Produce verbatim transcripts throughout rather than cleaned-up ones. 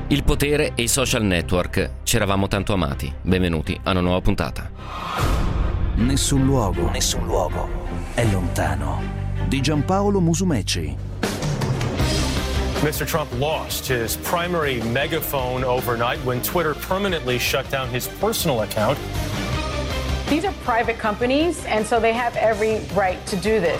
Il potere e i social network. Ci eravamo tanto amati. Benvenuti a una nuova puntata. Nessun luogo, nessun luogo è lontano. Di Giampaolo Musumeci. Mister Trump lost his primary megaphone overnight when Twitter permanently shut down his personal account. These are private companies, and so they have every right to do this.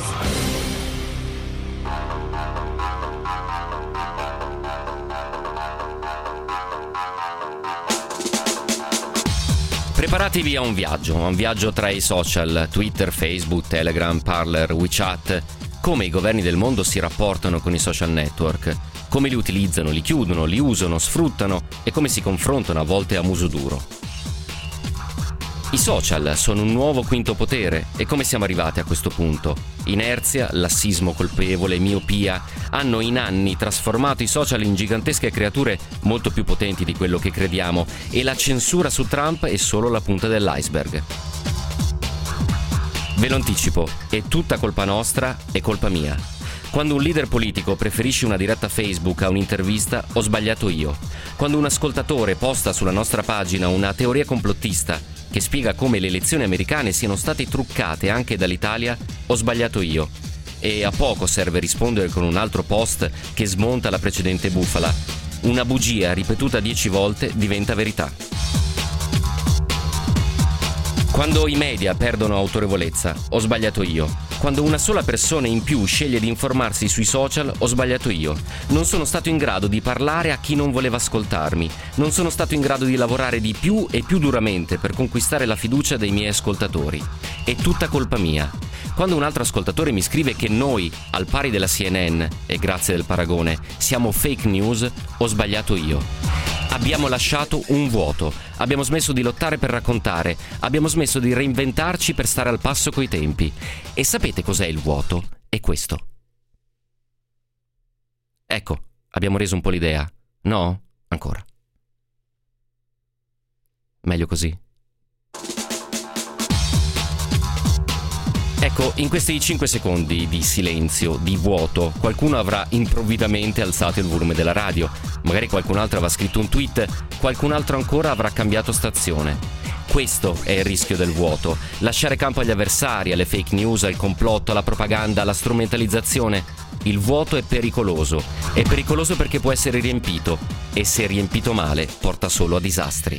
Preparatevi a un viaggio, a un viaggio tra i social, Twitter, Facebook, Telegram, Parler, WeChat, come i governi del mondo si rapportano con i social network, come li utilizzano, li chiudono, li usano, sfruttano e come si confrontano a volte a muso duro. I social sono un nuovo quinto potere e come siamo arrivati a questo punto? Inerzia, lassismo colpevole, miopia hanno in anni trasformato i social in gigantesche creature molto più potenti di quello che crediamo e la censura su Trump è solo la punta dell'iceberg. Ve lo anticipo, è tutta colpa nostra e colpa mia. Quando un leader politico preferisce una diretta Facebook a un'intervista, ho sbagliato io. Quando un ascoltatore posta sulla nostra pagina una teoria complottista che spiega come le elezioni americane siano state truccate anche dall'Italia, ho sbagliato io. E a poco serve rispondere con un altro post che smonta la precedente bufala. Una bugia ripetuta dieci volte diventa verità. Quando i media perdono autorevolezza, ho sbagliato io. Quando una sola persona in più sceglie di informarsi sui social, ho sbagliato io. Non sono stato in grado di parlare a chi non voleva ascoltarmi. Non sono stato in grado di lavorare di più e più duramente per conquistare la fiducia dei miei ascoltatori. È tutta colpa mia. Quando un altro ascoltatore mi scrive che noi, al pari della C N N, e grazie del paragone, siamo fake news, ho sbagliato io. Abbiamo lasciato un vuoto, abbiamo smesso di lottare per raccontare, abbiamo smesso di reinventarci per stare al passo coi tempi. E sapete cos'è il vuoto? È questo. Ecco, abbiamo reso un po' l'idea. No? Ancora. Meglio così. Ecco, in questi cinque secondi di silenzio, di vuoto, qualcuno avrà improvvidamente alzato il volume della radio, magari qualcun altro avrà scritto un tweet, qualcun altro ancora avrà cambiato stazione. Questo è il rischio del vuoto, lasciare campo agli avversari, alle fake news, al complotto, alla propaganda, alla strumentalizzazione. Il vuoto è pericoloso, è pericoloso perché può essere riempito e se riempito male porta solo a disastri.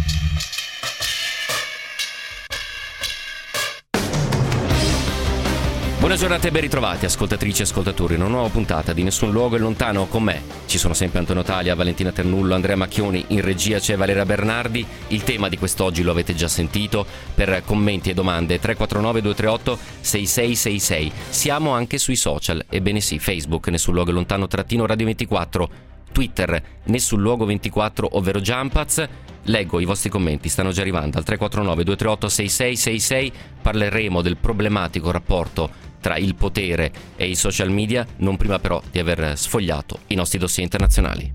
Buona giornata e ben ritrovati ascoltatrici e ascoltatori in una nuova puntata di Nessun Luogo è Lontano. Con me ci sono sempre Antonio Talia, Valentina Ternullo, Andrea Macchioni, in regia c'è Valeria Bernardi. Il tema di quest'oggi lo avete già sentito. Per commenti e domande tre quattro nove due tre otto sei sei sei sei. Siamo anche sui social, ebbene sì, Facebook Nessun Luogo è Lontano trattino Radio ventiquattro, Twitter Nessun Luogo ventiquattro ovvero Jumpaz. Leggo i vostri commenti, stanno già arrivando al tre quattro nove due tre otto sei sei sei sei. Parleremo del problematico rapporto tra il potere e i social media, non prima però di aver sfogliato i nostri dossier internazionali.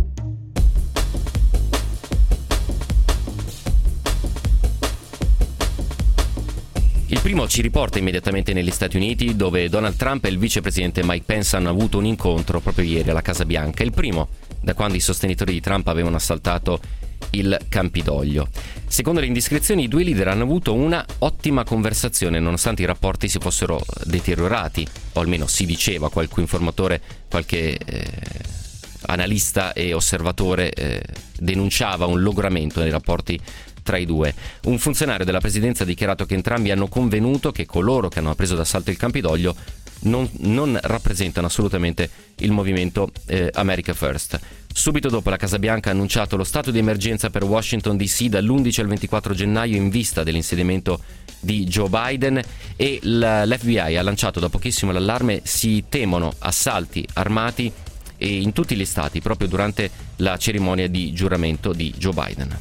Il primo ci riporta immediatamente negli Stati Uniti, dove Donald Trump e il vicepresidente Mike Pence hanno avuto un incontro proprio ieri alla Casa Bianca, il primo da quando i sostenitori di Trump avevano assaltato il Campidoglio. Secondo le indiscrezioni, i due leader hanno avuto una ottima conversazione nonostante i rapporti si fossero deteriorati, o almeno si diceva, qualche informatore, qualche eh, analista e osservatore eh, denunciava un logoramento nei rapporti tra i due. Un funzionario della presidenza ha dichiarato che entrambi hanno convenuto che coloro che hanno preso d'assalto il Campidoglio non, non rappresentano assolutamente il movimento eh, America First. Subito dopo la Casa Bianca ha annunciato lo stato di emergenza per Washington D C dall'undici al ventiquattro gennaio in vista dell'insediamento di Joe Biden e l'F B I ha lanciato da pochissimo l'allarme: si temono assalti armati e in tutti gli stati proprio durante la cerimonia di giuramento di Joe Biden.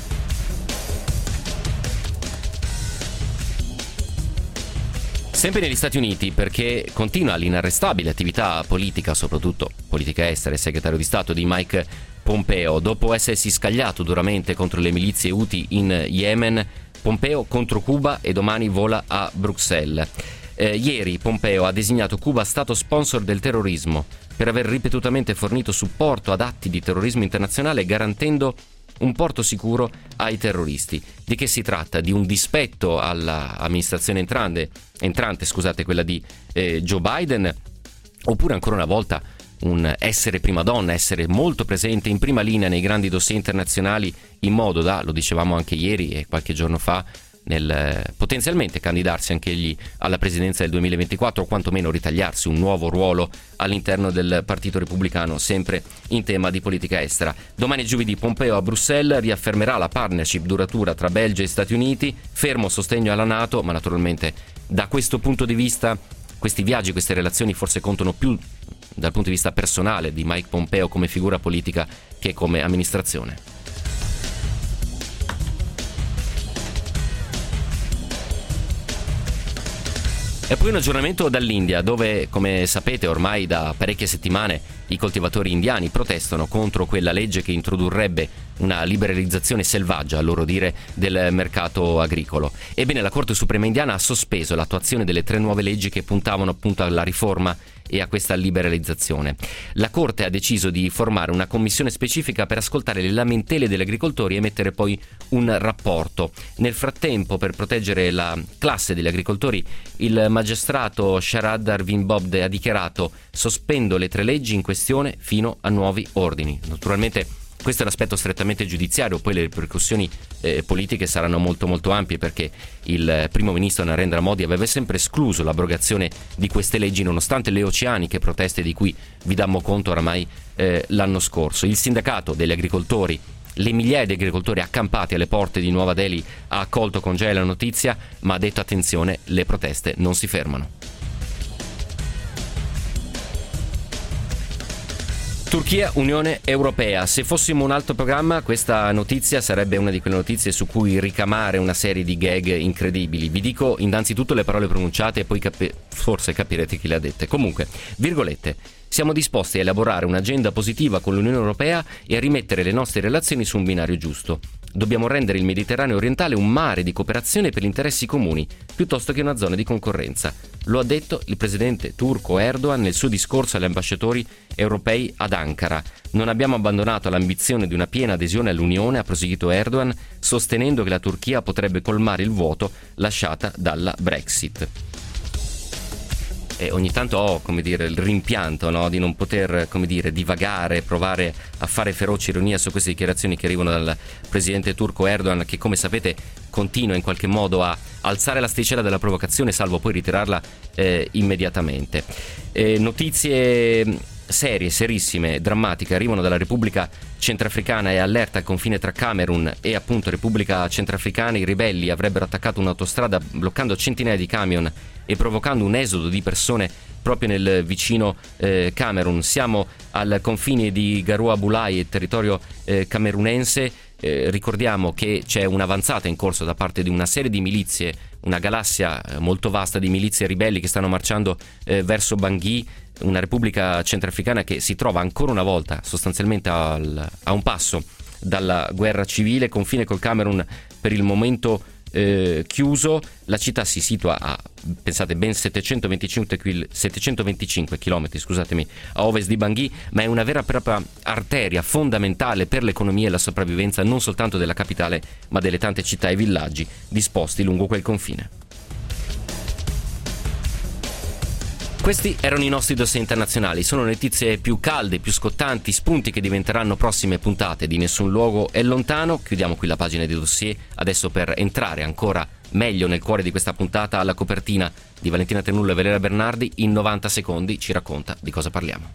Sempre negli Stati Uniti, perché continua l'inarrestabile attività politica, soprattutto politica estera e segretario di Stato di Mike Pompeo. Dopo essersi scagliato duramente contro le milizie Houthi in Yemen, Pompeo contro Cuba e domani vola a Bruxelles. Eh, ieri Pompeo ha designato Cuba stato sponsor del terrorismo per aver ripetutamente fornito supporto ad atti di terrorismo internazionale garantendo un porto sicuro ai terroristi. Di che si tratta? Di un dispetto all'amministrazione entrante, entrante scusate, quella di eh, Joe Biden, oppure ancora una volta un essere prima donna, essere molto presente in prima linea nei grandi dossier internazionali in modo da, lo dicevamo anche ieri e qualche giorno fa, nel eh, potenzialmente candidarsi anche egli alla presidenza del duemilaventiquattro o quantomeno ritagliarsi un nuovo ruolo all'interno del Partito Repubblicano, sempre in tema di politica estera. Domani e giovedì Pompeo a Bruxelles riaffermerà la partnership duratura tra Belgio e Stati Uniti, fermo sostegno alla NATO, ma naturalmente da questo punto di vista questi viaggi, queste relazioni forse contano più dal punto di vista personale di Mike Pompeo come figura politica che come amministrazione. E poi un aggiornamento dall'India, dove, come sapete, ormai da parecchie settimane i coltivatori indiani protestano contro quella legge che introdurrebbe una liberalizzazione selvaggia, a loro dire, del mercato agricolo. Ebbene, la Corte Suprema indiana ha sospeso l'attuazione delle tre nuove leggi che puntavano appunto alla riforma e a questa liberalizzazione. La Corte ha deciso di formare una commissione specifica per ascoltare le lamentele degli agricoltori e emettere poi un rapporto. Nel frattempo, per proteggere la classe degli agricoltori, il magistrato Sharad Arvind Bobde ha dichiarato: sospendo le tre leggi in questione fino a nuovi ordini. Naturalmente questo è l'aspetto strettamente giudiziario, poi le ripercussioni eh, politiche saranno molto molto ampie, perché il primo ministro Narendra Modi aveva sempre escluso l'abrogazione di queste leggi nonostante le oceaniche proteste di cui vi dammo conto oramai eh, l'anno scorso. Il sindacato degli agricoltori, le migliaia di agricoltori accampati alle porte di Nuova Delhi, ha accolto con gioia la notizia, ma ha detto: attenzione, le proteste non si fermano. Turchia, Unione Europea. Se fossimo un altro programma, questa notizia sarebbe una di quelle notizie su cui ricamare una serie di gag incredibili. Vi dico innanzitutto le parole pronunciate e poi capi- forse capirete chi le ha dette. Comunque, virgolette: siamo disposti a elaborare un'agenda positiva con l'Unione Europea e a rimettere le nostre relazioni su un binario giusto. Dobbiamo rendere il Mediterraneo orientale un mare di cooperazione per gli interessi comuni, piuttosto che una zona di concorrenza. Lo ha detto il presidente turco Erdogan nel suo discorso agli ambasciatori europei ad Ankara. Non abbiamo abbandonato l'ambizione di una piena adesione all'Unione, ha proseguito Erdogan, sostenendo che la Turchia potrebbe colmare il vuoto lasciata dalla Brexit. E ogni tanto ho, come dire, il rimpianto, no, di non poter, come dire, divagare, provare a fare feroce ironia su queste dichiarazioni che arrivano dal presidente turco Erdogan, che, come sapete, continua in qualche modo a alzare l'asticella della provocazione, salvo poi ritirarla eh, immediatamente. Eh, notizie serie, serissime, drammatiche arrivano dalla Repubblica Centrafricana e allerta al confine tra Camerun e appunto Repubblica Centrafricana. I ribelli avrebbero attaccato un'autostrada bloccando centinaia di camion e provocando un esodo di persone proprio nel vicino eh, Camerun. Siamo al confine di Garoua Bulai, territorio eh, camerunense. Eh, ricordiamo che c'è un'avanzata in corso da parte di una serie di milizie, una galassia eh, molto vasta di milizie ribelli che stanno marciando eh, verso Bangui, una Repubblica Centrafricana che si trova ancora una volta sostanzialmente al, a un passo dalla guerra civile, confine col Camerun per il momento eh, chiuso. La città si situa a, pensate, ben settecentoventicinque chilometri, scusatemi, a ovest di Bangui, ma è una vera e propria arteria fondamentale per l'economia e la sopravvivenza non soltanto della capitale, ma delle tante città e villaggi disposti lungo quel confine. Questi erano i nostri dossier internazionali, sono notizie più calde, più scottanti, spunti che diventeranno prossime puntate di Nessun Luogo è Lontano. Chiudiamo qui la pagina di dossier, adesso per entrare ancora meglio nel cuore di questa puntata, alla copertina di Valentina Ternullo e Valeria Bernardi, in novanta secondi ci racconta di cosa parliamo.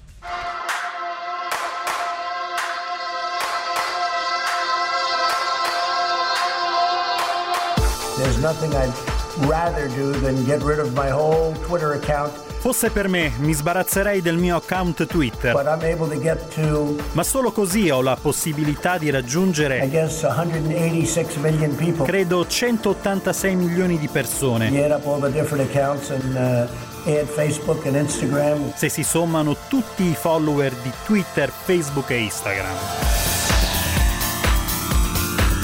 There's nothing I'd rather do than get rid of my whole Twitter account. Fosse per me, mi sbarazzerei del mio account Twitter. But I'm able to get to, Ma solo così ho la possibilità di raggiungere, I guess, one hundred eighty-six million people. credo, centottantasei milioni di persone. You add up all the different accounts and uh, add Facebook and Instagram. Se si sommano tutti i follower di Twitter, Facebook e Instagram.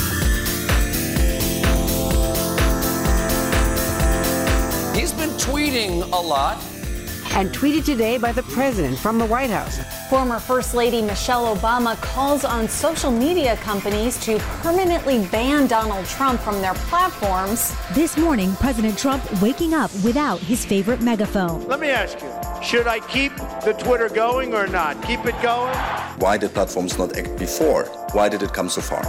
He's been tweeting tweeting a lot. And tweeted today by the president from the White House. Former First Lady Michelle Obama calls on social media companies to permanently ban Donald Trump from their platforms. This morning, President Trump waking up without his favorite megaphone. Let me ask you, should I keep the Twitter going or not? Keep it going? Why did platforms not act before? Why did it come so far?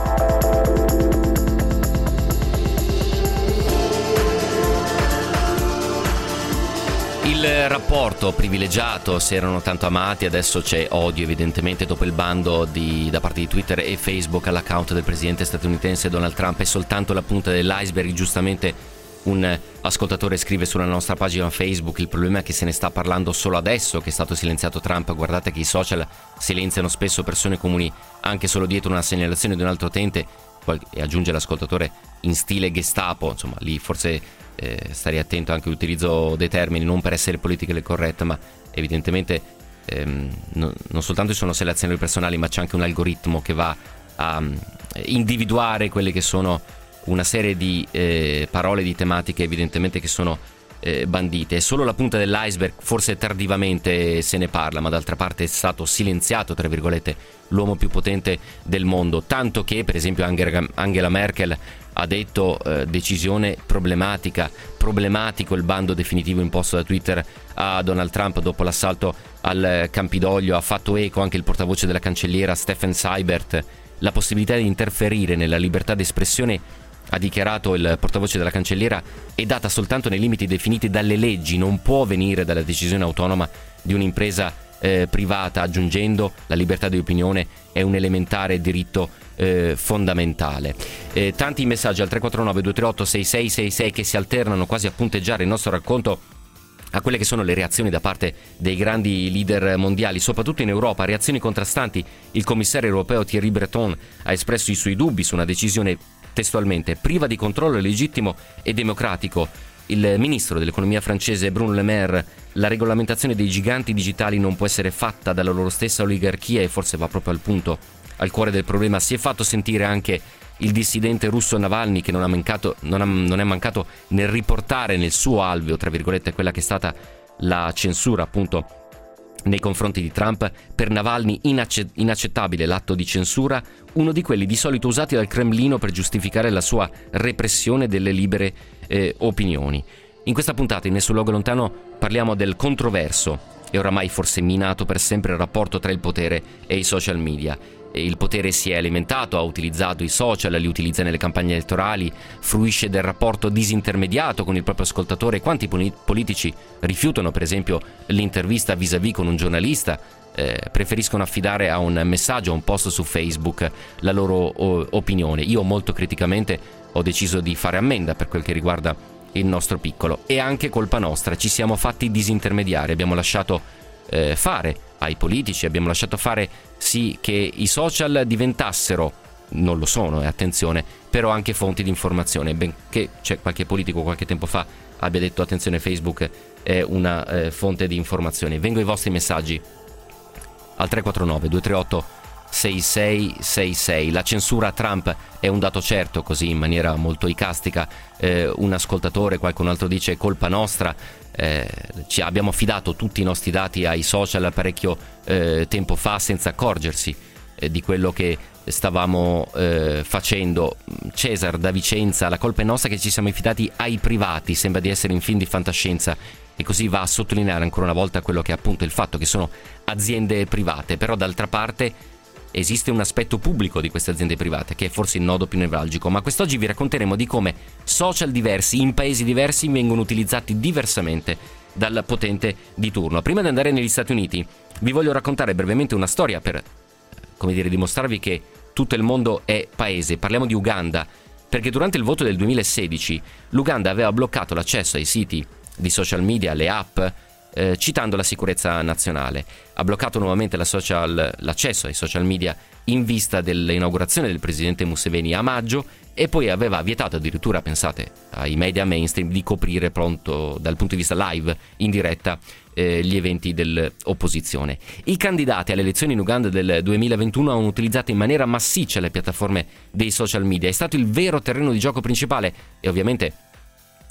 Il rapporto privilegiato, se erano tanto amati, adesso c'è odio evidentemente dopo il bando di, da parte di Twitter e Facebook all'account del presidente statunitense Donald Trump. È soltanto la punta dell'iceberg. Giustamente un ascoltatore scrive sulla nostra pagina Facebook: il problema è che se ne sta parlando solo adesso che è stato silenziato Trump. Guardate che i social silenziano spesso persone comuni anche solo dietro una segnalazione di un altro utente. Poi, e aggiunge l'ascoltatore, in stile Gestapo, insomma lì forse Eh, starei attento anche all'utilizzo dei termini, non per essere politically correct, ma evidentemente ehm, no, non soltanto ci sono selezionari personali, ma c'è anche un algoritmo che va a um, individuare quelle che sono una serie di eh, parole, di tematiche evidentemente che sono eh, bandite. È solo la punta dell'iceberg, forse tardivamente se ne parla, ma d'altra parte è stato silenziato, tra virgolette, l'uomo più potente del mondo, tanto che per esempio Angela Merkel ha detto eh, decisione problematica, problematico il bando definitivo imposto da Twitter a Donald Trump dopo l'assalto al Campidoglio. Ha fatto eco anche il portavoce della cancelliera Steffen Seibert. La possibilità di interferire nella libertà d'espressione, ha dichiarato il portavoce della cancelliera, è data soltanto nei limiti definiti dalle leggi, non può venire dalla decisione autonoma di un'impresa eh, privata, aggiungendo la libertà di opinione è un elementare diritto eh, fondamentale. Eh, tanti messaggi al tre quattro nove due tre otto sei sei sei sei che si alternano quasi a punteggiare il nostro racconto a quelle che sono le reazioni da parte dei grandi leader mondiali, soprattutto in Europa, reazioni contrastanti. Il commissario europeo Thierry Breton ha espresso i suoi dubbi su una decisione testualmente priva di controllo legittimo e democratico. Il ministro dell'economia francese Bruno Le Maire: la regolamentazione dei giganti digitali non può essere fatta dalla loro stessa oligarchia, e forse va proprio al punto, al cuore del problema. Si è fatto sentire anche il dissidente russo Navalny, che non ha mancato, non, ha, non è mancato nel riportare nel suo alveo, tra virgolette, quella che è stata la censura appunto nei confronti di Trump. Per Navalny inacce- inaccettabile l'atto di censura, uno di quelli di solito usati dal Cremlino per giustificare la sua repressione delle libere eh, opinioni. In questa puntata in Nessun Luogo Lontano parliamo del controverso e oramai forse minato per sempre il rapporto tra il potere e i social media. E il potere si è alimentato, ha utilizzato i social, li utilizza nelle campagne elettorali, fruisce del rapporto disintermediato con il proprio ascoltatore. Quanti politici rifiutano per esempio l'intervista vis-à-vis con un giornalista, eh, preferiscono affidare a un messaggio, a un post su Facebook la loro o, opinione. Io molto criticamente ho deciso di fare ammenda per quel che riguarda il nostro piccolo. È anche colpa nostra, ci siamo fatti disintermediare, abbiamo lasciato eh, fare ai politici, abbiamo lasciato fare sì che i social diventassero, non lo sono, e eh, attenzione, però anche fonti di informazione, benché c'è qualche politico qualche tempo fa abbia detto attenzione, Facebook è una eh, fonte di informazione. Vengo ai vostri messaggi al tre quattro nove due tre otto sei sei sei sei. La censura a Trump è un dato certo, così in maniera molto icastica eh, un ascoltatore, qualcun altro dice è colpa nostra. Eh, ci abbiamo affidato tutti i nostri dati ai social parecchio eh, tempo fa senza accorgersi eh, di quello che stavamo eh, facendo. Cesar da Vicenza: la colpa è nostra che ci siamo affidati ai privati, sembra di essere in film di fantascienza, e così va a sottolineare ancora una volta quello che è appunto il fatto che sono aziende private. Però d'altra parte esiste un aspetto pubblico di queste aziende private che è forse il nodo più nevralgico, ma quest'oggi vi racconteremo di come social diversi in paesi diversi vengono utilizzati diversamente dal potente di turno. Prima di andare negli Stati Uniti vi voglio raccontare brevemente una storia per, come dire, dimostrarvi che tutto il mondo è paese. Parliamo di Uganda, perché durante il voto del duemilasedici l'Uganda aveva bloccato l'accesso ai siti di social media, alle app, Eh, citando la sicurezza nazionale. Ha bloccato nuovamente la social, l'accesso ai social media in vista dell'inaugurazione del presidente Museveni a maggio, e poi aveva vietato addirittura, pensate, ai media mainstream di coprire pronto dal punto di vista live, in diretta, eh, gli eventi dell'opposizione. I candidati alle elezioni in Uganda del duemilaventuno hanno utilizzato in maniera massiccia le piattaforme dei social media. È stato il vero terreno di gioco principale, e ovviamente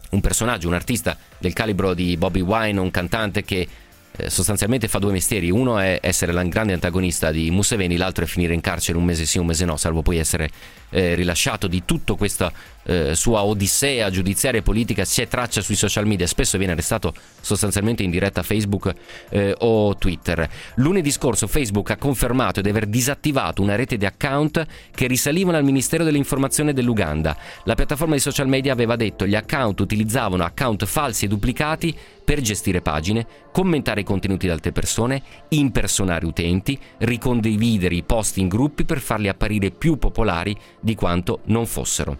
un personaggio, un artista del calibro di Bobby Wine, un cantante che eh, sostanzialmente fa due mestieri. Uno è essere il grande antagonista di Museveni, l'altro è finire in carcere un mese sì un mese no, salvo poi essere eh, rilasciato. Di tutta questa eh, sua odissea giudiziaria e politica c'è traccia sui social media, spesso viene arrestato sostanzialmente in diretta a Facebook eh, o Twitter. Lunedì scorso Facebook ha confermato di aver disattivato una rete di account che risalivano al Ministero dell'Informazione dell'Uganda. La piattaforma di social media aveva detto gli account utilizzavano account falsi e duplicati per gestire pagine, commentare i contenuti di altre persone, impersonare utenti, ricondividere i post in gruppi per farli apparire più popolari di quanto non fossero.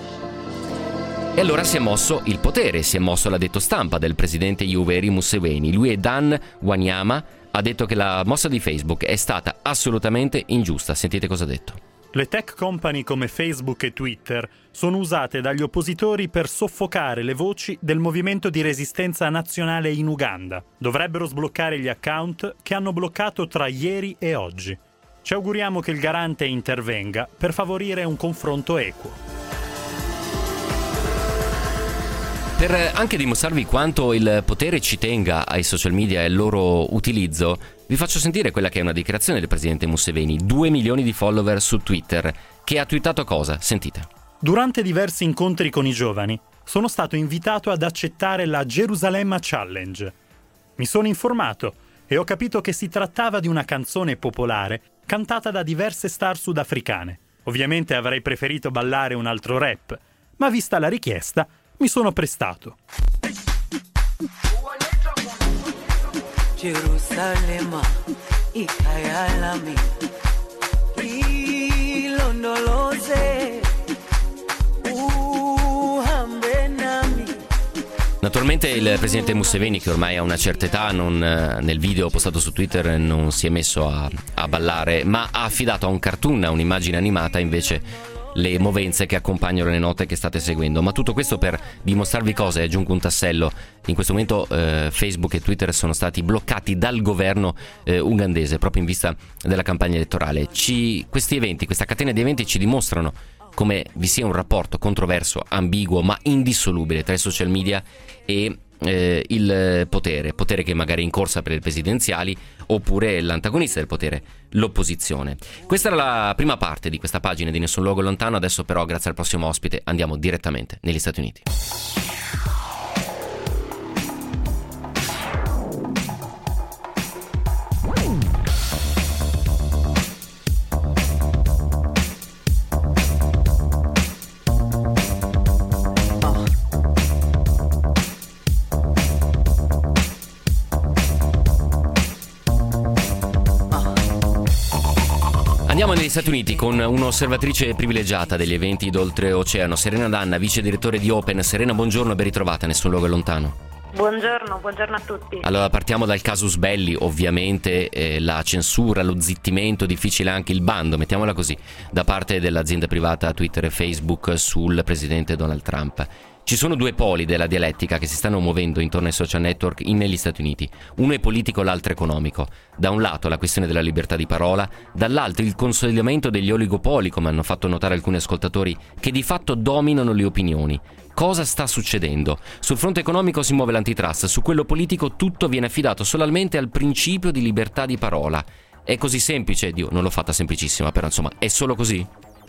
E allora si è mosso il potere, si è mosso l'addetto stampa del presidente Yoweri Museveni. Lui è Dan Wanyama, ha detto che la mossa di Facebook è stata assolutamente ingiusta. Sentite cosa ha detto. Le tech company come Facebook e Twitter sono usate dagli oppositori per soffocare le voci del movimento di resistenza nazionale in Uganda. Dovrebbero sbloccare gli account che hanno bloccato tra ieri e oggi. Ci auguriamo che il garante intervenga per favorire un confronto equo. Per anche dimostrarvi quanto il potere ci tenga ai social media e al loro utilizzo, vi faccio sentire quella che è una dichiarazione del presidente Museveni. Due milioni di follower su Twitter. Che ha twittato cosa? Sentite. Durante diversi incontri con i giovani, sono stato invitato ad accettare la Gerusalemme Challenge. Mi sono informato e ho capito che si trattava di una canzone popolare cantata da diverse star sudafricane. Ovviamente avrei preferito ballare un altro rap, ma vista la richiesta, mi sono prestato. Gerusalemme, ikayalami, ilondoloze, uhambe nami. Naturalmente il presidente Museveni, che ormai ha una certa età, non, nel video postato su Twitter non si è messo a, a ballare, ma ha affidato a un cartoon, a un'immagine animata invece le movenze che accompagnano le note che state seguendo. Ma tutto questo per dimostrarvi cosa, e aggiungo un tassello. In questo momento eh, Facebook e Twitter sono stati bloccati dal governo eh, ugandese proprio in vista della campagna elettorale. Ci, questi eventi, questa catena di eventi ci dimostrano come vi sia un rapporto controverso, ambiguo ma indissolubile tra i social media e eh, il potere, potere che magari è in corsa per le presidenziali, oppure l'antagonista del potere, l'opposizione. Questa era la prima parte di questa pagina di Nessun Luogo Lontano. Adesso però, grazie al prossimo ospite, andiamo direttamente negli Stati Uniti. Andiamo negli Stati Uniti con un'osservatrice privilegiata degli eventi d'oltreoceano, Serena Danna, vice direttore di Open. Serena, buongiorno e ben ritrovata a Nessun Luogo Lontano. Buongiorno, buongiorno a tutti. Allora, partiamo dal casus belli, ovviamente eh, la censura, lo zittimento, difficile anche il bando, mettiamola così, da parte dell'azienda privata Twitter e Facebook sul presidente Donald Trump. Ci sono due poli della dialettica che si stanno muovendo intorno ai social network in, negli Stati Uniti. Uno è politico, l'altro economico. Da un lato la questione della libertà di parola, dall'altro il consolidamento degli oligopoli, come hanno fatto notare alcuni ascoltatori, che di fatto dominano le opinioni. Cosa sta succedendo? Sul fronte economico si muove l'antitrust, su quello politico tutto viene affidato solamente al principio di libertà di parola. È così semplice? Dio, non l'ho fatta semplicissima, però insomma, è solo così?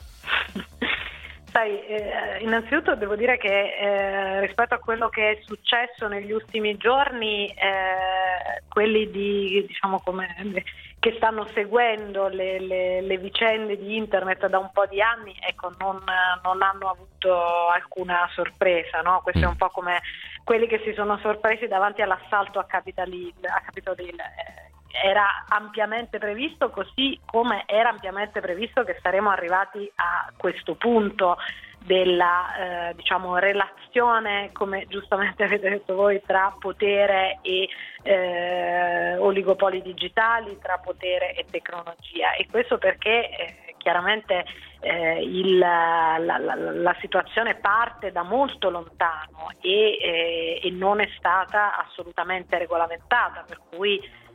Sai, eh, innanzitutto devo dire che eh, rispetto a quello che è successo negli ultimi giorni, eh, quelli di, diciamo, come, che stanno seguendo le, le, le vicende di internet da un po' di anni, ecco, non, non hanno avuto alcuna sorpresa, no? Questo è un po' come quelli che si sono sorpresi davanti all'assalto a Capitol Hill. A Capitol Hill. Era ampiamente previsto, così come era ampiamente previsto che saremo arrivati a questo punto della eh, diciamo relazione, come giustamente avete detto voi, tra potere e eh, oligopoli digitali, tra potere e tecnologia. E questo perché eh, chiaramente eh, il, la, la, la situazione parte da molto lontano e, eh, e non è stata assolutamente regolamentata, per cui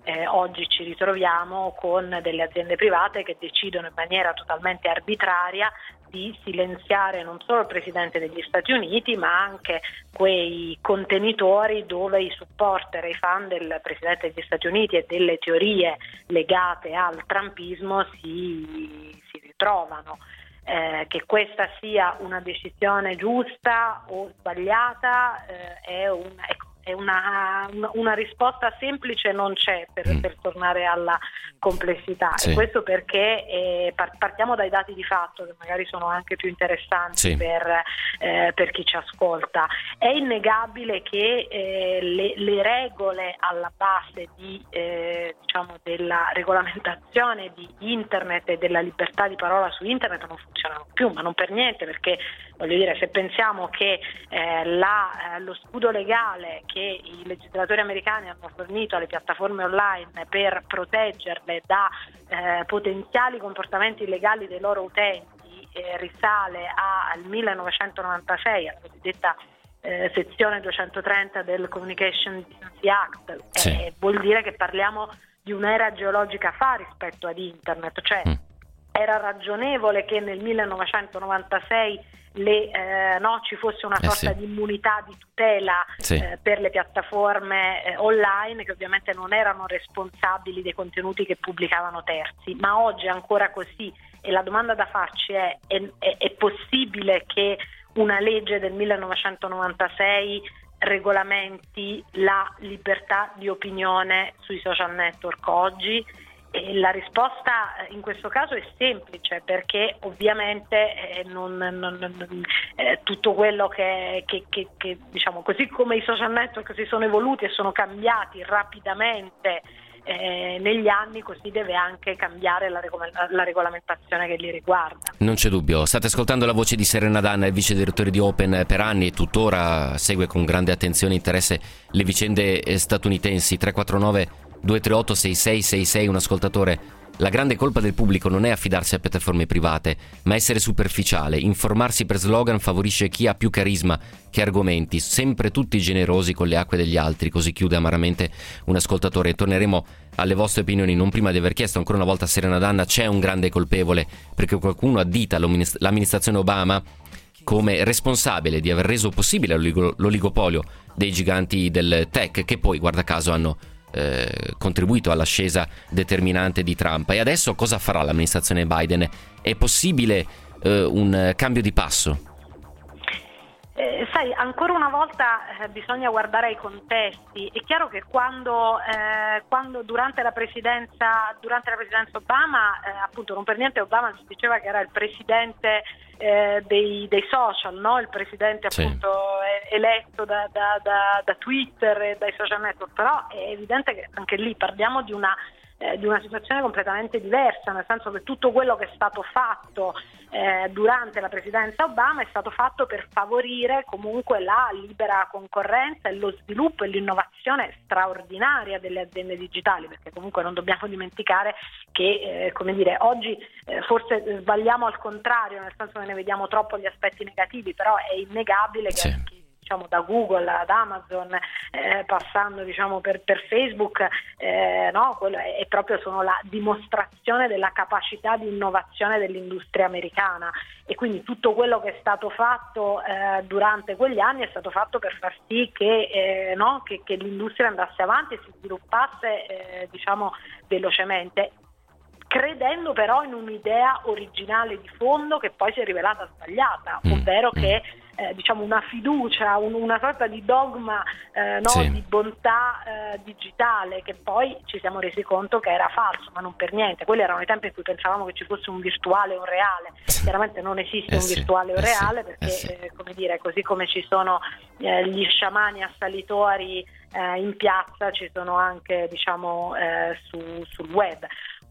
eh, oggi ci ritroviamo con delle aziende private che decidono in maniera totalmente arbitraria di silenziare non solo il Presidente degli Stati Uniti, ma anche quei contenitori dove i supporter e i fan del Presidente degli Stati Uniti e delle teorie legate al trumpismo si, si ritrovano. Eh, che questa sia una decisione giusta o sbagliata eh, è, un, ecco, è una, una, una risposta semplice non c'è per, mm. per tornare alla complessità, sì. E questo perché eh, partiamo dai dati di fatto che magari sono anche più interessanti, sì. per, eh, per chi ci ascolta. È innegabile che eh, le, le regole alla base di, eh, diciamo della regolamentazione di internet e della libertà di parola su internet non funzionano più, ma non per niente, perché voglio dire, se pensiamo che eh, la, eh, lo scudo legale che i legislatori americani hanno fornito alle piattaforme online per proteggerle da eh, potenziali comportamenti illegali dei loro utenti eh, risale a, al millenovecentonovantasei, alla cosiddetta eh, sezione duecentotrenta del Communication Decency Act, sì. eh, vuol dire che parliamo di un'era geologica fa rispetto ad internet, cioè mm. era ragionevole che nel millenovecentonovantasei le, eh, no, ci fosse una sorta eh sì. di immunità di tutela sì. eh, per le piattaforme eh, online, che ovviamente non erano responsabili dei contenuti che pubblicavano terzi, ma oggi è ancora così, e la domanda da farci è, è, è, è possibile che una legge del millenovecentonovantasei regolamenti la libertà di opinione sui social network oggi? E la risposta in questo caso è semplice, perché ovviamente eh, non, non, non, eh, tutto quello che, che, che, che diciamo, così come i social network si sono evoluti e sono cambiati rapidamente eh, negli anni, così deve anche cambiare la, regol- la regolamentazione che li riguarda. Non c'è dubbio. State ascoltando la voce di Serena Danna, il vice direttore di Open per anni e tuttora segue con grande attenzione e interesse le vicende statunitensi. Tre quattro nove due tre otto sei sei sei sei, un ascoltatore. La grande colpa del pubblico non è affidarsi a piattaforme private, ma essere superficiale. Informarsi per slogan favorisce chi ha più carisma che argomenti, sempre tutti generosi con le acque degli altri, così chiude amaramente un ascoltatore. Torneremo alle vostre opinioni, non prima di aver chiesto ancora una volta a Serena Danna: c'è un grande colpevole, perché qualcuno addita l'amministrazione Obama come responsabile di aver reso possibile l'oligopolio dei giganti del tech, che poi, guarda caso, hanno Eh, contribuito all'ascesa determinante di Trump. E adesso cosa farà l'amministrazione Biden? È possibile eh, un cambio di passo? Eh, sai, ancora una volta eh, bisogna guardare ai contesti. È chiaro che quando, eh, quando durante la presidenza durante la presidenza Obama, eh, appunto non per niente Obama si diceva che era il presidente eh, dei, dei social, no? Il presidente appunto sì. eletto da, da, da, da Twitter e dai social network, però è evidente che anche lì parliamo di una Eh, di una situazione completamente diversa, nel senso che tutto quello che è stato fatto eh, durante la presidenza Obama è stato fatto per favorire comunque la libera concorrenza e lo sviluppo e l'innovazione straordinaria delle aziende digitali, perché comunque non dobbiamo dimenticare che eh, come dire, oggi eh, forse sbagliamo al contrario, nel senso che ne vediamo troppo gli aspetti negativi, però è innegabile che, sì. che diciamo da Google ad Amazon, eh, passando diciamo per, per Facebook, eh, no, quello è, è proprio sono la dimostrazione della capacità di innovazione dell'industria americana, e quindi tutto quello che è stato fatto eh, durante quegli anni è stato fatto per far sì che, eh, no, che, che l'industria andasse avanti e si sviluppasse eh, diciamo velocemente, credendo però in un'idea originale di fondo che poi si è rivelata sbagliata, ovvero che eh, diciamo una fiducia, un, una sorta di dogma eh, no, sì. di bontà eh, digitale, che poi ci siamo resi conto che era falso, ma non per niente. Quelli erano i tempi in cui pensavamo che ci fosse un virtuale o un reale. Chiaramente non esiste eh un sì, virtuale o un eh reale, sì, perché eh sì. eh, come dire, così come ci sono eh, gli sciamani assalitori eh, in piazza, ci sono anche diciamo eh, su, sul web.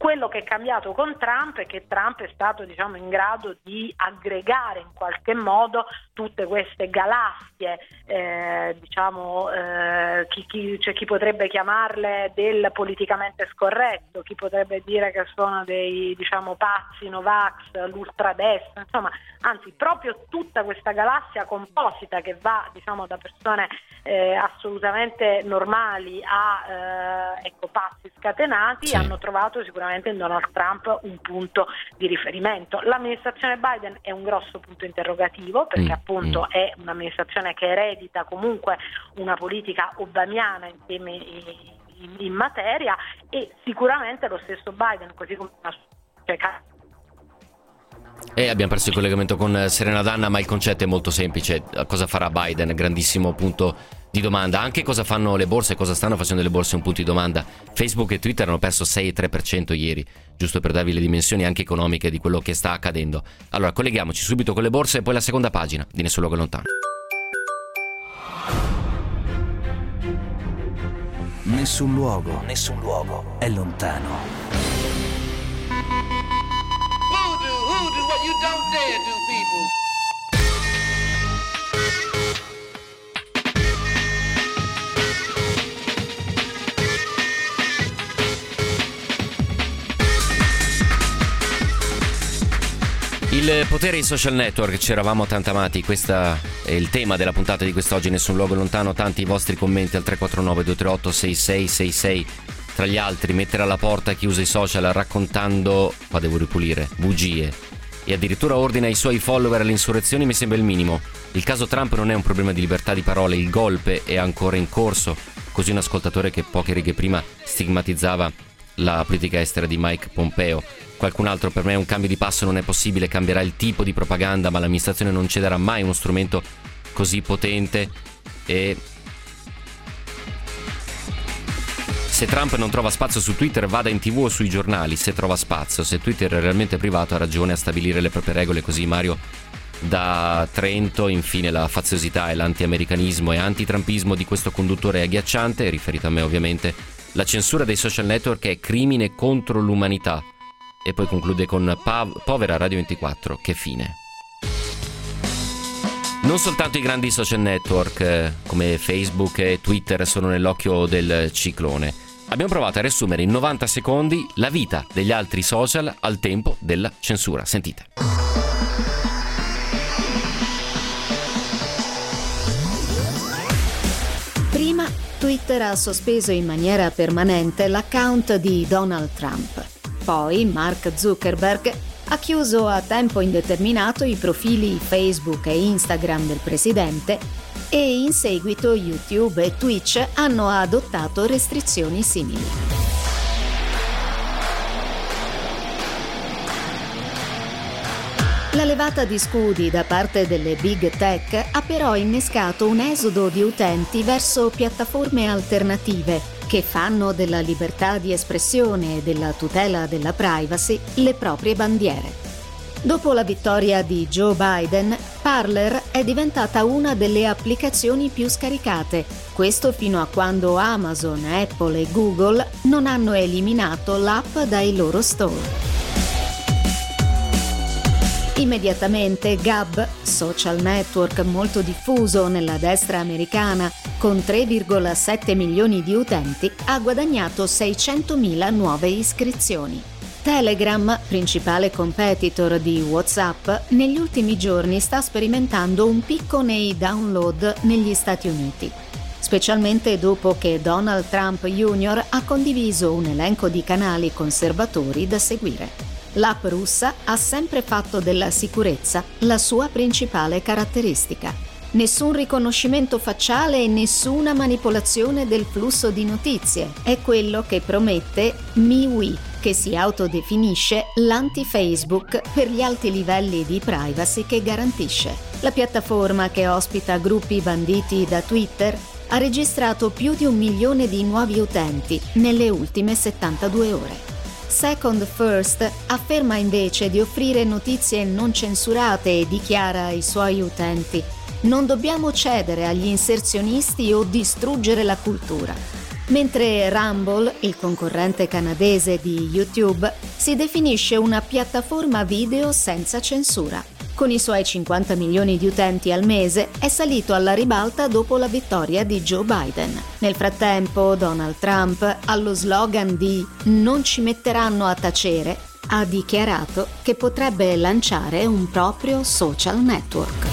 Quello che è cambiato con Trump è che Trump è stato, diciamo, in grado di aggregare in qualche modo tutte queste galassie, eh, diciamo, eh, chi, chi, cioè chi potrebbe chiamarle del politicamente scorretto, chi potrebbe dire che sono dei, diciamo, pazzi, Novax, l'ultradestra, insomma, anzi proprio tutta questa galassia composita che va, diciamo, da persone eh, assolutamente normali a eh, ecco, pazzi scatenati, sì. Hanno trovato sicuramente in Donald Trump un punto di riferimento. L'amministrazione Biden è un grosso punto interrogativo, perché mm. appunto mm. è un'amministrazione che eredita comunque una politica obamiana in temi in, in materia, e sicuramente lo stesso Biden, così come una E abbiamo perso il collegamento con Serena Danna, ma il concetto è molto semplice. Cosa farà Biden? Grandissimo punto di domanda. Anche cosa fanno le borse, cosa stanno facendo le borse, un punto di domanda. Facebook e Twitter hanno perso sei virgola tre per cento ieri, giusto per darvi le dimensioni anche economiche di quello che sta accadendo. Allora, colleghiamoci subito con le borse e poi la seconda pagina di Nessun Luogo Lontano. Nessun luogo, nessun luogo è lontano. Voodoo, voodoo, what you don't dare do, people. Il potere dei social network, ci eravamo tanto amati, questo è il tema della puntata di quest'oggi, Nessun Luogo Lontano. Tanti i vostri commenti al tre quattro nove due tre otto sei sei sei sei, tra gli altri mettere alla porta chi usa i social raccontando, qua devo ripulire, bugie, e addirittura ordina ai suoi follower alle insurrezioni mi sembra il minimo. Il caso Trump non è un problema di libertà di parola, il golpe è ancora in corso, così un ascoltatore che poche righe prima stigmatizzava la politica estera di Mike Pompeo. Qualcun altro: per me un cambio di passo non è possibile, cambierà il tipo di propaganda, ma l'amministrazione non cederà mai uno strumento così potente. E se Trump non trova spazio su Twitter, vada in tv o sui giornali se trova spazio. Se Twitter è realmente privato, ha ragione a stabilire le proprie regole. Così Mario da Trento. Infine, la faziosità e l'anti-americanismo e anti-trumpismo di questo conduttore è agghiacciante, riferito a me ovviamente. La censura dei social network è crimine contro l'umanità. E poi conclude con Pav- povera Radio ventiquattro, che fine. Non soltanto i grandi social network eh, come Facebook e Twitter sono nell'occhio del ciclone. Abbiamo provato a riassumere in novanta secondi la vita degli altri social al tempo della censura. Sentite. Prima, Twitter ha sospeso in maniera permanente l'account di Donald Trump. Poi Mark Zuckerberg ha chiuso a tempo indeterminato i profili Facebook e Instagram del presidente, e in seguito YouTube e Twitch hanno adottato restrizioni simili. La levata di scudi da parte delle big tech ha però innescato un esodo di utenti verso piattaforme alternative che fanno della libertà di espressione e della tutela della privacy le proprie bandiere. Dopo la vittoria di Joe Biden, Parler è diventata una delle applicazioni più scaricate, questo fino a quando Amazon, Apple e Google non hanno eliminato l'app dai loro store. Immediatamente Gab, social network molto diffuso nella destra americana, con tre virgola sette milioni di utenti, ha guadagnato seicentomila nuove iscrizioni. Telegram, principale competitor di WhatsApp, negli ultimi giorni sta sperimentando un picco nei download negli Stati Uniti, specialmente dopo che Donald Trump junior ha condiviso un elenco di canali conservatori da seguire. L'app russa ha sempre fatto della sicurezza la sua principale caratteristica. Nessun riconoscimento facciale e nessuna manipolazione del flusso di notizie. È quello che promette MeWe, che si autodefinisce l'anti-Facebook per gli alti livelli di privacy che garantisce. La piattaforma, che ospita gruppi banditi da Twitter, ha registrato più di un milione di nuovi utenti nelle ultime settantadue ore. Second First afferma invece di offrire notizie non censurate e dichiara ai suoi utenti: non dobbiamo cedere agli inserzionisti o distruggere la cultura. mentre Rumble, il concorrente canadese di YouTube, si definisce una piattaforma video senza censura. Con i suoi cinquanta milioni di utenti al mese è salito alla ribalta dopo la vittoria di Joe Biden. Nel frattempo, Donald Trump, allo slogan di "non ci metteranno a tacere", ha dichiarato che potrebbe lanciare un proprio social network.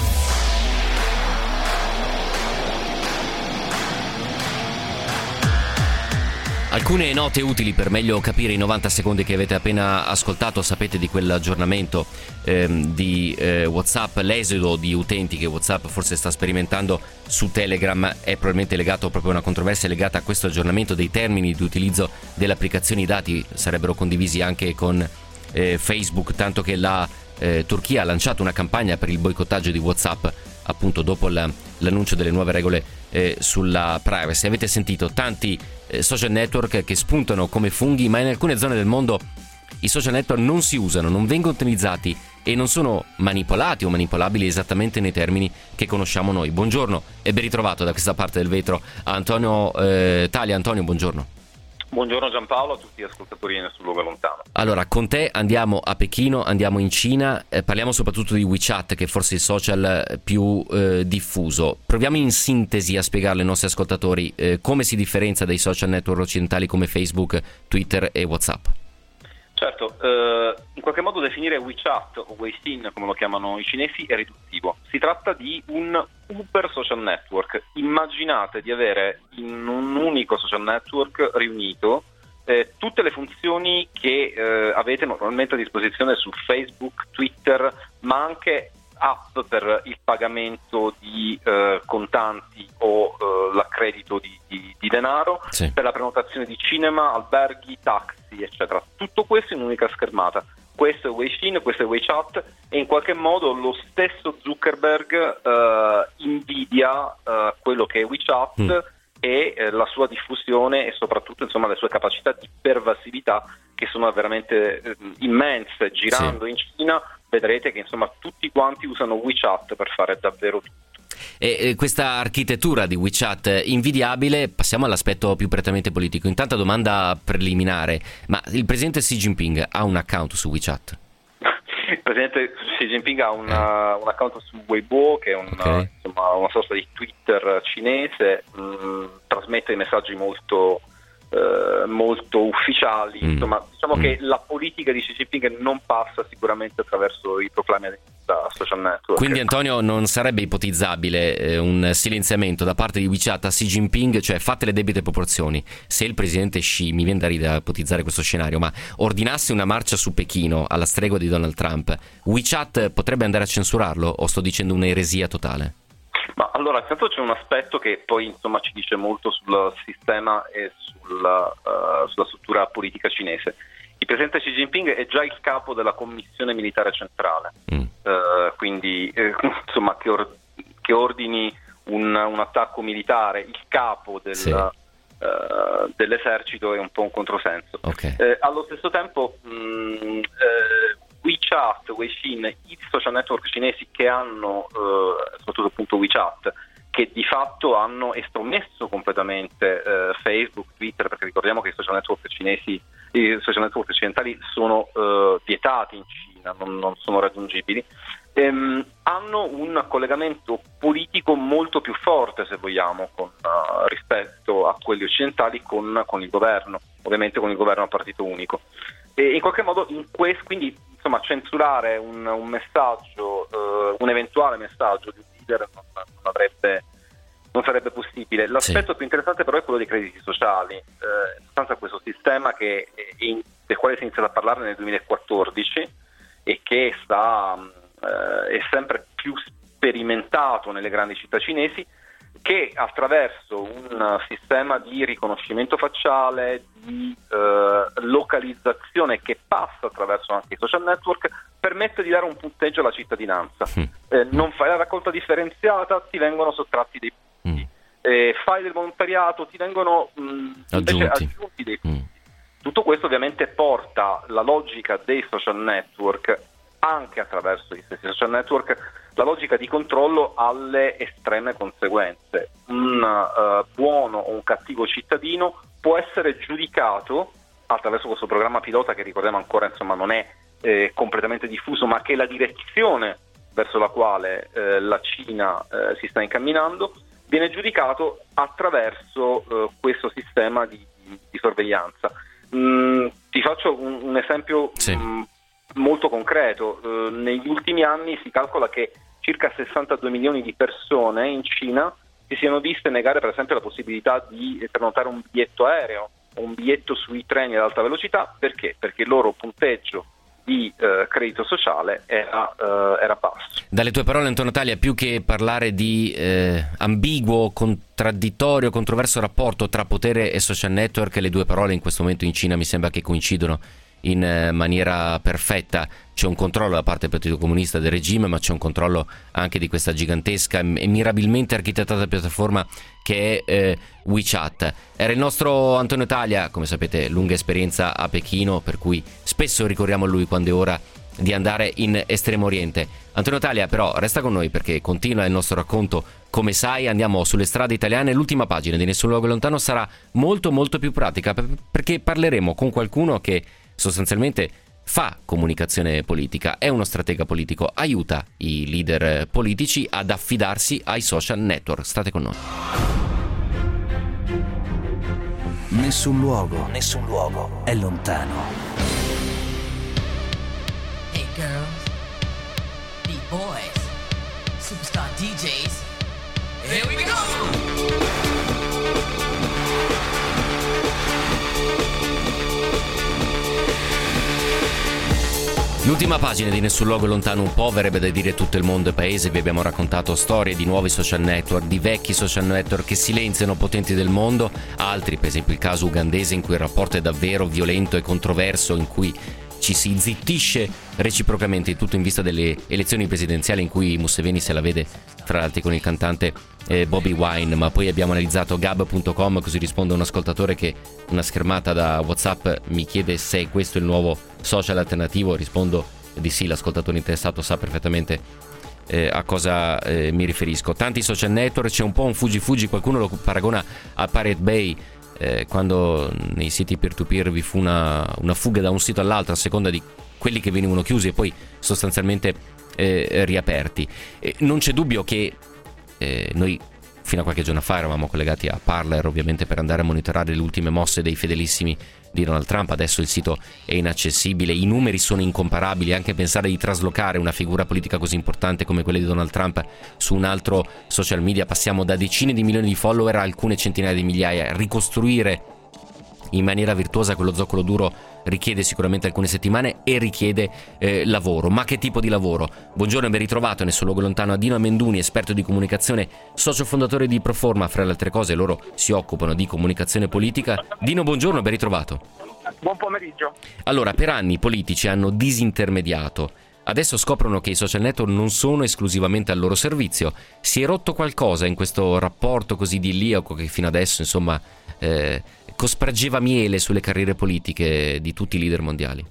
Alcune note utili per meglio capire i novanta secondi che avete appena ascoltato. Sapete di quell'aggiornamento ehm, di eh, WhatsApp, l'esodo di utenti che WhatsApp forse sta sperimentando su Telegram è probabilmente legato proprio a una controversia legata a questo aggiornamento dei termini di utilizzo delle applicazioni. I dati sarebbero condivisi anche con eh, Facebook, tanto che la eh, Turchia ha lanciato una campagna per il boicottaggio di WhatsApp appunto dopo la, l'annuncio delle nuove regole eh, sulla privacy. Avete sentito tanti eh, social network che spuntano come funghi, ma in alcune zone del mondo i social network non si usano, non vengono utilizzati e non sono manipolati o manipolabili esattamente nei termini che conosciamo noi. Buongiorno e ben ritrovato da questa parte del vetro a Antonio eh, Taglia. Antonio, buongiorno. Buongiorno Giampaolo, a tutti gli ascoltatori in Nessun Luogo Lontano. Allora, con te andiamo a Pechino, andiamo in Cina, eh, parliamo soprattutto di WeChat, che è forse il social più eh, diffuso. Proviamo in sintesi a spiegarle ai nostri ascoltatori eh, come si differenzia dai social network occidentali come Facebook, Twitter e WhatsApp. Certo, eh, in qualche modo definire WeChat o Weixin, come lo chiamano i cinesi, è riduttivo. Si tratta di un Uber social network. Immaginate di avere in un unico social network riunito eh, tutte le funzioni che eh, avete normalmente a disposizione su Facebook, Twitter, ma anche app per il pagamento di eh, contanti o eh, l'accredito di, di, di denaro, sì, per la prenotazione di cinema, alberghi, taxi, eccetera. Tutto questo in un'unica schermata. Questo è Weixin, questo è WeChat e in qualche modo lo stesso Zuckerberg eh, invidia eh, quello che è WeChat mm. e eh, la sua diffusione e soprattutto insomma le sue capacità di pervasività che sono veramente eh, immense. Girando sì. in Cina vedrete che insomma tutti quanti usano WeChat per fare davvero tutto. E, e questa architettura di WeChat invidiabile, passiamo all'aspetto più prettamente politico. Intanto domanda preliminare, ma il presidente Xi Jinping ha un account su WeChat? Il presidente Xi Jinping ha una, un account su Weibo, che è una, okay. insomma, una sorta di Twitter cinese, mh, trasmette messaggi molto Uh, molto ufficiali, mm. insomma diciamo mm. che la politica di Xi Jinping non passa sicuramente attraverso i proclami da social network. Quindi Antonio, non sarebbe ipotizzabile eh, un silenziamento da parte di WeChat a Xi Jinping, cioè fatte le debite proporzioni, se il presidente Xi, mi viene da ridere a ipotizzare questo scenario, ma ordinasse una marcia su Pechino alla stregua di Donald Trump, WeChat potrebbe andare a censurarlo o sto dicendo un'eresia totale? Ma allora, intanto c'è un aspetto che poi insomma ci dice molto sul sistema e sulla, uh, sulla struttura politica cinese. Il presidente Xi Jinping è già il capo della commissione militare centrale, mm. uh, quindi eh, insomma che, or- che ordini un, un attacco militare, il capo del, sì. uh, dell'esercito è un po' un controsenso. Okay. Eh, allo stesso tempo mh, eh, WeChat, Weixin, i social network cinesi che hanno, eh, soprattutto appunto WeChat, che di fatto hanno estromesso completamente eh, Facebook, Twitter, perché ricordiamo che i social network cinesi, i social network occidentali sono eh, vietati in Cina, non, non sono raggiungibili, ehm, hanno un collegamento politico molto più forte, se vogliamo, con, uh, rispetto a quelli occidentali con, con il governo, ovviamente con il governo a partito unico. E in qualche modo in questo, quindi insomma censurare un, un messaggio, uh, un eventuale messaggio di un leader non, non avrebbe non sarebbe possibile. L'aspetto sì. più interessante però è quello dei crediti sociali, eh, in sostanza questo sistema che è in, del quale si è iniziato a parlare nel duemilaquattordici e che sta eh, è sempre più sperimentato nelle grandi città cinesi, che attraverso un sistema di riconoscimento facciale, di eh, localizzazione che passa attraverso anche i social network, permette di dare un punteggio alla cittadinanza. Mm. Eh, non fai la raccolta differenziata, ti vengono sottratti dei punti. Mm. Eh, fai del volontariato, ti vengono mh, invece aggiunti. aggiunti dei punti. Mm. Tutto questo ovviamente porta la logica dei social network anche attraverso gli stessi social network, la logica di controllo alle estreme conseguenze. Un uh, buono o un cattivo cittadino può essere giudicato attraverso questo programma pilota, che ricordiamo ancora insomma non è eh, completamente diffuso, ma che è la direzione verso la quale eh, la Cina eh, si sta incamminando, viene giudicato attraverso eh, questo sistema di, di sorveglianza. Mm, ti faccio un, un esempio sì. mh, molto concreto. Uh, negli ultimi anni si calcola che circa sessantadue milioni di persone in Cina si siano viste negare per esempio la possibilità di prenotare un biglietto aereo o un biglietto sui treni ad alta velocità. Perché? Perché il loro punteggio di uh, credito sociale era, uh, era basso. Dalle tue parole, Antonio Talia, più che parlare di eh, ambiguo, contraddittorio, controverso rapporto tra potere e social network, le due parole in questo momento in Cina mi sembra che coincidono in maniera perfetta. C'è un controllo da parte del Partito Comunista, del regime, ma c'è un controllo anche di questa gigantesca e mirabilmente architettata piattaforma che è eh, WeChat. Era il nostro Antonio Talia, come sapete lunga esperienza a Pechino, per cui spesso ricorriamo a lui quando è ora di andare in Estremo Oriente. Antonio Talia però resta con noi perché continua il nostro racconto. Come sai, andiamo sulle strade italiane. L'ultima pagina di Nessun Luogo Lontano sarà molto molto più pratica, perché parleremo con qualcuno che sostanzialmente fa comunicazione politica, è uno stratega politico, aiuta i leader politici ad affidarsi ai social network. State con noi. Nessun luogo, nessun luogo è lontano. Hey girls, beat boys, superstar D Js, here we go! L'ultima pagina di Nessun Luogo Lontano, un po' verrebbe da dire tutto il mondo e paese. Vi abbiamo raccontato storie di nuovi social network, di vecchi social network che silenziano potenti del mondo, altri, per esempio il caso ugandese in cui il rapporto è davvero violento e controverso, in cui ci si zittisce reciprocamente, tutto in vista delle elezioni presidenziali in cui Museveni se la vede fra l'altro con il cantante eh, Bobby Wine. Ma poi abbiamo analizzato gab punto com, così risponde un ascoltatore che una schermata da WhatsApp mi chiede se questo è il nuovo social alternativo. Rispondo di sì, l'ascoltatore interessato sa perfettamente eh, a cosa eh, mi riferisco. Tanti social network, c'è un po' un fuggi fuggi, qualcuno lo paragona a Pirate Bay, eh, quando nei siti peer-to-peer vi fu una, una fuga da un sito all'altro a seconda di quelli che venivano chiusi e poi sostanzialmente eh, riaperti. E non c'è dubbio che eh, noi fino a qualche giorno fa eravamo collegati a Parler, ovviamente, per andare a monitorare le ultime mosse dei fedelissimi di Donald Trump. Adesso il sito è inaccessibile, i numeri sono incomparabili. Anche pensare di traslocare una figura politica così importante come quella di Donald Trump su un altro social media, passiamo da decine di milioni di follower a alcune centinaia di migliaia. Ricostruire in maniera virtuosa quello zoccolo duro richiede sicuramente alcune settimane e richiede eh, lavoro. Ma che tipo di lavoro? Buongiorno e ben ritrovato nel suo luogo lontano a Dino Amenduni, esperto di comunicazione, socio fondatore di Proforma. Fra le altre cose loro si occupano di comunicazione politica. Dino, buongiorno e ben ritrovato. Buon pomeriggio. Allora, per anni i politici hanno disintermediato. Adesso scoprono che i social network non sono esclusivamente al loro servizio. Si è rotto qualcosa in questo rapporto così idilliaco che fino adesso, insomma, eh, cospargeva miele sulle carriere politiche di tutti i leader mondiali?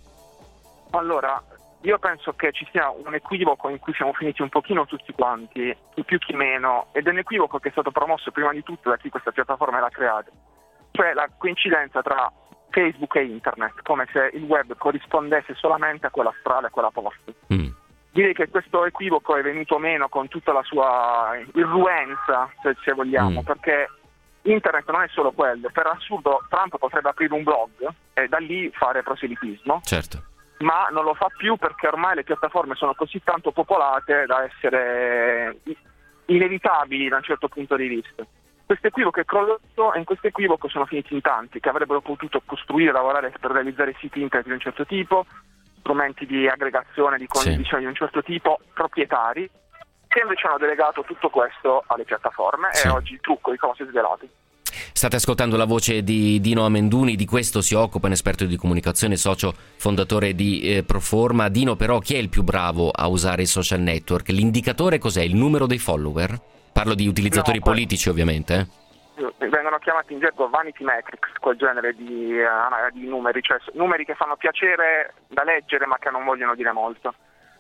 Allora, io penso che ci sia un equivoco in cui siamo finiti un pochino tutti quanti, chi più chi meno, ed è un equivoco che è stato promosso prima di tutto da chi questa piattaforma l'ha creata, cioè la coincidenza tra Facebook e Internet, come se il web corrispondesse solamente a quella strada e a quella posta. Mm. Direi che questo equivoco è venuto meno con tutta la sua irruenza, se, se vogliamo, mm. perché Internet non è solo quello. Per assurdo Trump potrebbe aprire un blog e da lì fare proselitismo, certo, ma non lo fa più perché ormai le piattaforme sono così tanto popolate da essere inevitabili da un certo punto di vista. Questo equivoco è crollato e in questo equivoco sono finiti in tanti che avrebbero potuto costruire e lavorare per realizzare siti internet di un certo tipo, strumenti di aggregazione, di condivisione sì. di un certo tipo, proprietari, che invece hanno delegato tutto questo alle piattaforme sì. e oggi il trucco di come si è svelato. State ascoltando la voce di Dino Amenduni, di questo si occupa, un esperto di comunicazione, socio fondatore di eh, Proforma. Dino, però chi è il più bravo a usare i social network? L'indicatore cos'è? Il numero dei follower? Parlo di utilizzatori no, politici ovviamente. Eh? Vengono chiamati in gergo vanity metrics, quel genere di, uh, di numeri, cioè numeri che fanno piacere da leggere ma che non vogliono dire molto.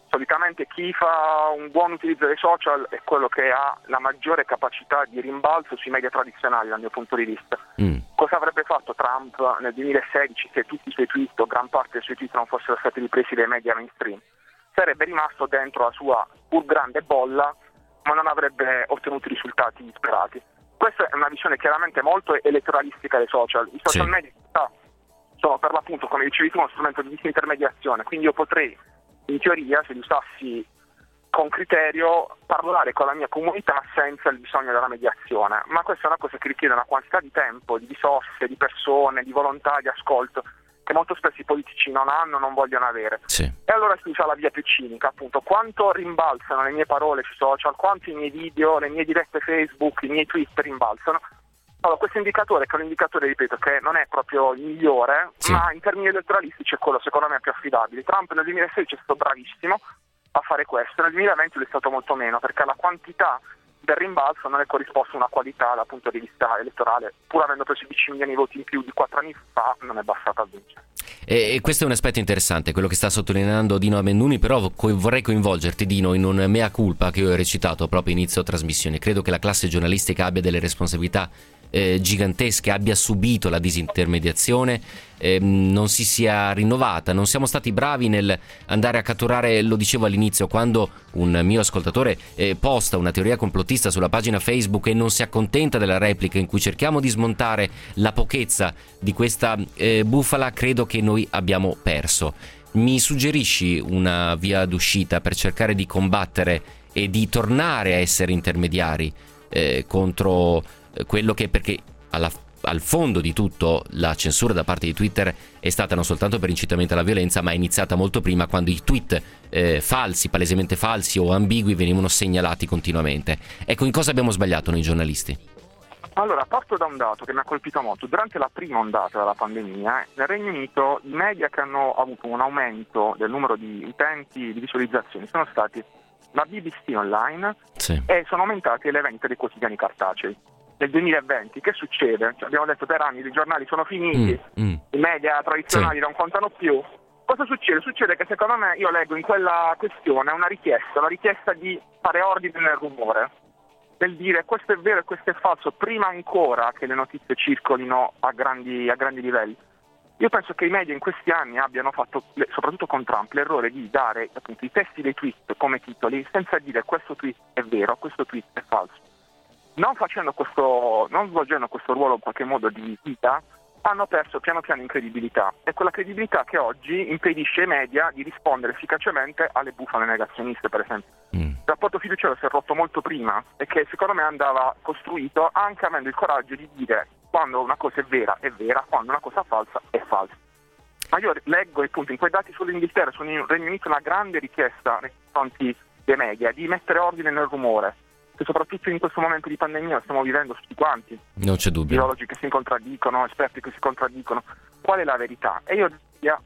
solitamente chi fa un buon utilizzo dei social è quello che ha la maggiore capacità di rimbalzo sui media tradizionali dal mio punto di vista. Mm. Cosa avrebbe fatto Trump nel duemilasedici se tutti i suoi tweet o gran parte dei suoi tweet non fossero stati ripresi dai media mainstream? Sarebbe rimasto dentro la sua pur grande bolla, ma non avrebbe ottenuto i risultati sperati. Questa è una visione chiaramente molto elettoralistica dei social. I social sì. media sono per l'appunto, come dicevi tu, uno strumento di disintermediazione, quindi io potrei, in teoria, se li usassi con criterio, parlare con la mia comunità senza il bisogno della mediazione, ma questa è una cosa che richiede una quantità di tempo, di risorse, di persone, di volontà, di ascolto, che molto spesso i politici non hanno, non vogliono avere. Sì. E allora si usa la via più cinica, appunto, quanto rimbalzano le mie parole sui social, quanto i miei video, le mie dirette Facebook, i miei tweet rimbalzano. Allora, questo indicatore, che è un indicatore, ripeto, che non è proprio il migliore, sì. ma in termini elettoralistici è quello secondo me più affidabile. Trump nel duemilasedici è stato bravissimo a fare questo, nel duemilaventi lo è stato molto meno, perché la quantità del rimbalzo non è corrisposta a una qualità dal punto di vista elettorale, pur avendo preso dieci milioni di voti in più di quattro anni fa, non è bastata a vincere. E, e questo è un aspetto interessante, quello che sta sottolineando Dino Amenduni, però co- vorrei coinvolgerti, Dino, in un mea culpa che io ho recitato proprio inizio trasmissione. Credo che la classe giornalistica abbia delle responsabilità Eh, gigantesche, abbia subito la disintermediazione, eh, non si sia rinnovata, non siamo stati bravi nel andare a catturare, lo dicevo all'inizio, quando un mio ascoltatore eh, posta una teoria complottista sulla pagina Facebook e non si accontenta della replica in cui cerchiamo di smontare la pochezza di questa eh, bufala, credo che noi abbiamo perso. Mi suggerisci una via d'uscita per cercare di combattere e di tornare a essere intermediari eh, contro quello che, perché alla, al fondo di tutto la censura da parte di Twitter è stata non soltanto per incitamento alla violenza, ma è iniziata molto prima, quando i tweet eh, falsi, palesemente falsi o ambigui venivano segnalati continuamente. Ecco, in cosa abbiamo sbagliato noi giornalisti? Allora, parto da un dato che mi ha colpito molto. Durante la prima ondata della pandemia, nel Regno Unito i media che hanno avuto un aumento del numero di utenti, di visualizzazioni, sono stati la B B C Online sì. e sono aumentati le vendite dei quotidiani cartacei. Nel duemilaventi che succede? Cioè, abbiamo detto per anni i giornali sono finiti, mm, mm. i media tradizionali sì. non contano più. Cosa succede? Succede che secondo me, io leggo in quella questione una richiesta, la richiesta di fare ordine nel rumore, del dire questo è vero e questo è falso, prima ancora che le notizie circolino a grandi, a grandi livelli. Io penso che i media in questi anni abbiano fatto, soprattutto con Trump, l'errore di dare appunto i testi dei tweet come titoli senza dire questo tweet è vero, questo tweet è falso. Non facendo questo, non svolgendo questo ruolo in qualche modo di vita, hanno perso piano piano in credibilità. È quella credibilità che oggi impedisce ai media di rispondere efficacemente alle bufale negazioniste, per esempio. Mm. Il rapporto fiduciario si è rotto molto prima e che secondo me andava costruito anche avendo il coraggio di dire quando una cosa è vera è vera, quando una cosa è falsa è falsa. Ma io leggo appunto in quei dati sull'Inghilterra, sul Regno Unito, una grande richiesta nei confronti dei media di mettere ordine nel rumore. E soprattutto in questo momento di pandemia stiamo vivendo tutti quanti. Non c'è dubbio. Biologi che si contraddicono, esperti che si contraddicono. Qual è la verità? E io,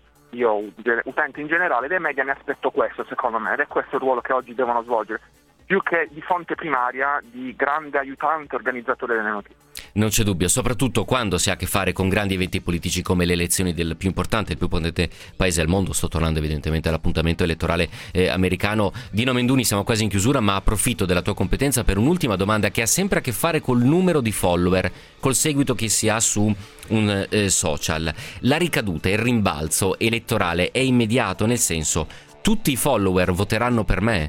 io utente in generale dei media, ne aspetto questo secondo me, ed è questo il ruolo che oggi devono svolgere, più che di fonte primaria di grande aiutante organizzatore delle notizie. Non c'è dubbio, soprattutto quando si ha a che fare con grandi eventi politici come le elezioni del più importante, il più potente paese al mondo. Sto tornando evidentemente all'appuntamento elettorale eh, americano. Dino Amenduni, siamo quasi in chiusura, ma approfitto della tua competenza per un'ultima domanda che ha sempre a che fare col numero di follower, col seguito che si ha su un eh, social. La ricaduta, il rimbalzo elettorale è immediato, nel senso, tutti i follower voteranno per me?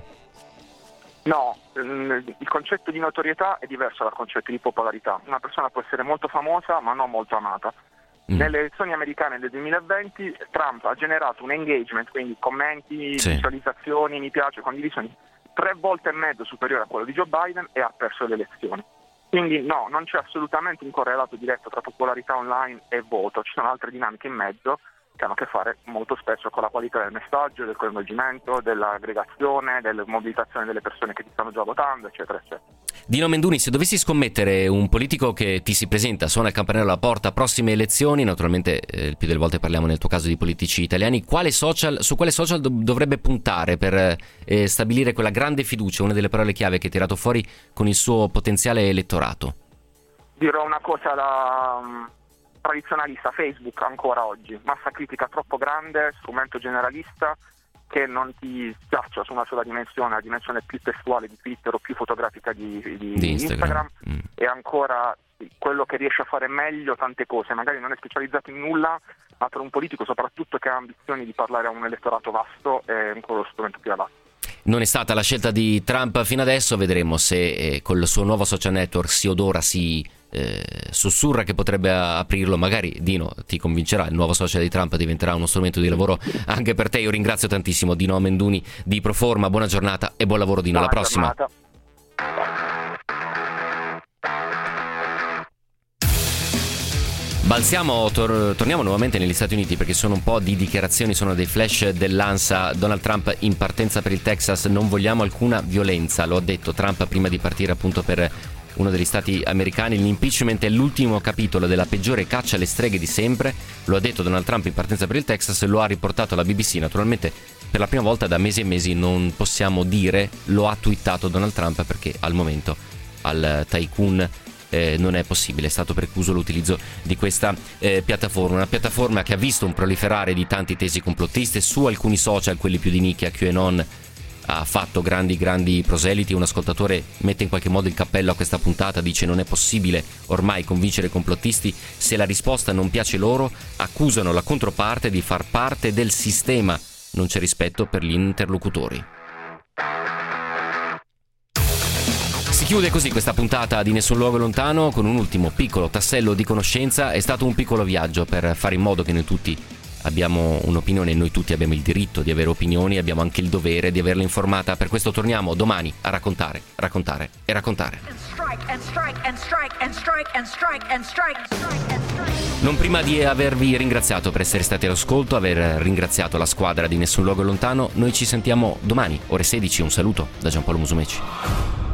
No, il concetto di notorietà è diverso dal concetto di popolarità. Una persona può essere molto famosa ma non molto amata. Mm. Nelle elezioni americane del duemilaventi Trump ha generato un engagement, quindi commenti, sì. visualizzazioni, mi piace, condivisioni, tre volte e mezzo superiore a quello di Joe Biden e ha perso le elezioni. Quindi no, non c'è assolutamente un correlato diretto tra popolarità online e voto, ci sono altre dinamiche in mezzo che hanno a che fare molto spesso con la qualità del messaggio, del coinvolgimento, dell'aggregazione, della mobilitazione delle persone che ti stanno già votando, eccetera, eccetera. Dino Amenduni, se dovessi scommettere un politico che ti si presenta, suona il campanello alla porta, prossime elezioni, naturalmente eh, il più delle volte parliamo nel tuo caso di politici italiani, quale social, su quale social do- dovrebbe puntare per eh, stabilire quella grande fiducia, una delle parole chiave che ha tirato fuori con il suo potenziale elettorato? Dirò una cosa da um, tradizionalista, Facebook ancora oggi, massa critica troppo grande, strumento generalista, che non ti schiaccia su una sola dimensione, la dimensione più testuale di Twitter o più fotografica di, di, di Instagram, Instagram mm. e ancora quello che riesce a fare meglio tante cose, magari non è specializzato in nulla, ma per un politico soprattutto che ha ambizioni di parlare a un elettorato vasto è ancora lo strumento più adatto. Non è stata la scelta di Trump fino adesso, vedremo se eh, col suo nuovo social network si odora, si eh, sussurra che potrebbe aprirlo. Magari Dino ti convincerà, il nuovo social di Trump diventerà uno strumento di lavoro anche per te. Io ringrazio tantissimo Dino Amenduni di Proforma, buona giornata e buon lavoro Dino, alla prossima. Giornata. Balziamo, tor- torniamo nuovamente negli Stati Uniti perché sono un po' di dichiarazioni, sono dei flash dell'ANSA. Donald Trump in partenza per il Texas, non vogliamo alcuna violenza, lo ha detto Trump prima di partire appunto per uno degli stati americani. L'impeachment è l'ultimo capitolo della peggiore caccia alle streghe di sempre, lo ha detto Donald Trump in partenza per il Texas e lo ha riportato alla B B C. Naturalmente per la prima volta da mesi e mesi non possiamo dire lo ha twittato Donald Trump, perché al momento al tycoon Eh, non è possibile, è stato precluso l'utilizzo di questa eh, piattaforma, una piattaforma che ha visto un proliferare di tanti tesi complottiste su alcuni social, quelli più di nicchia. QAnon ha fatto grandi grandi proseliti. Un ascoltatore mette in qualche modo il cappello a questa puntata, dice: non è possibile ormai convincere i complottisti, se la risposta non piace loro accusano la controparte di far parte del sistema, non c'è rispetto per gli interlocutori. Si chiude così questa puntata di Nessun Luogo Lontano con un ultimo piccolo tassello di conoscenza. È stato un piccolo viaggio per fare in modo che noi tutti abbiamo un'opinione, noi tutti abbiamo il diritto di avere opinioni, abbiamo anche il dovere di averla informata. Per questo torniamo domani a raccontare, raccontare e raccontare. Non prima di avervi ringraziato per essere stati all'ascolto, aver ringraziato la squadra di Nessun Luogo Lontano. Noi ci sentiamo domani, ore sedici. Un saluto da Giampaolo Musumeci.